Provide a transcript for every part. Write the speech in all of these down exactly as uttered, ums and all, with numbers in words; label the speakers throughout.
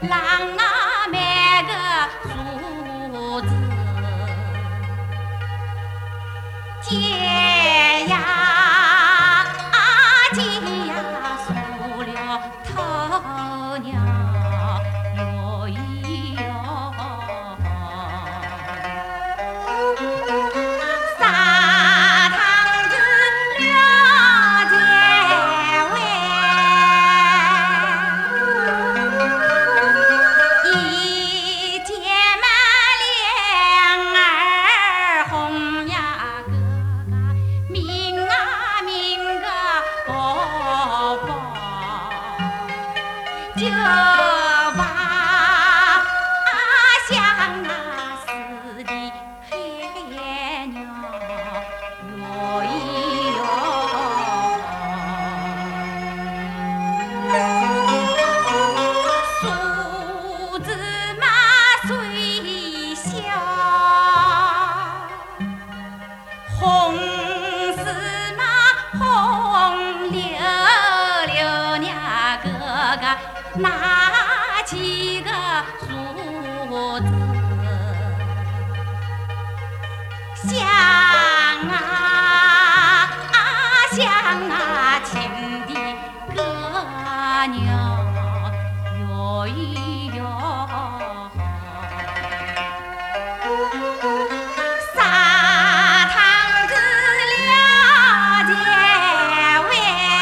Speaker 1: 郎啊买个竹子，解呀解呀塑了头鸟哟咿哟，撒糖子了结尾，一结满脸儿红呀个个，明啊明个宝宝，就把像那似的黑鸟哟咿哟，树子嘛虽小，红丝嘛红溜溜呀个个，拿起个树子像啊像啊亲的歌鸟哟咿哟，撒糖子了结尾，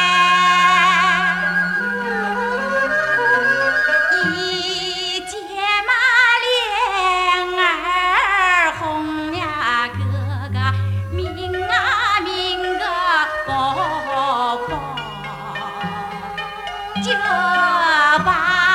Speaker 1: 一结嘛脸儿红呀个个，明啊明个宝宝，就把